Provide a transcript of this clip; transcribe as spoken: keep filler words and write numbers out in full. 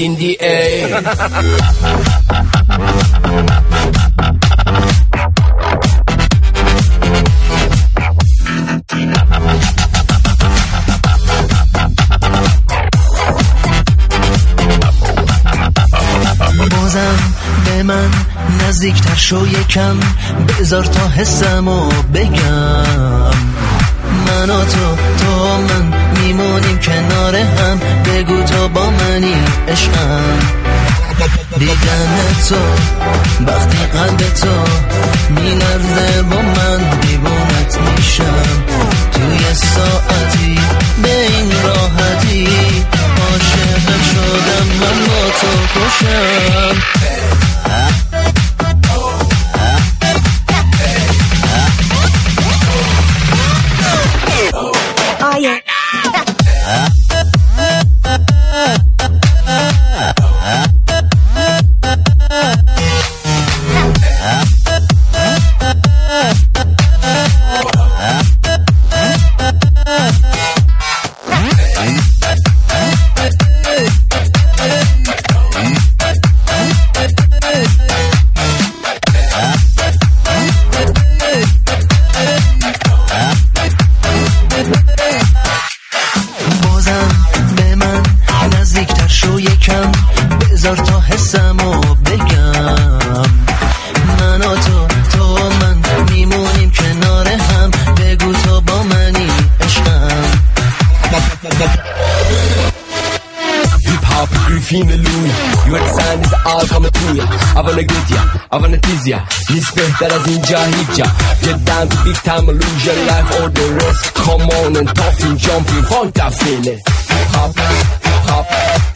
in the air. بازم به من نزدیکتر شو یکم، بذار تا حسمو بگم. من و تو تو من میمونیم کنار هم، بگو تو با منی عشقم. دیدن تو وقتی قلب تو میلرزه، با من دیوونت میشم. توی ساعتی به این راحتی عاشقت شدم، من با تو خوشم. بذار تا حسمو بگم. من و تو تو من میمونیم کنار هم، بگو تو با منی عشقم. Hip hop, Griffin Louis, you understand is all coming to ya. I wanna get ya, I wanna tease ya. نیست بهتر از اینجا هیچ جا. Get down to big time, lose your life or the rest. Come on and tough and jumping, funk that feeling. Hop, hop.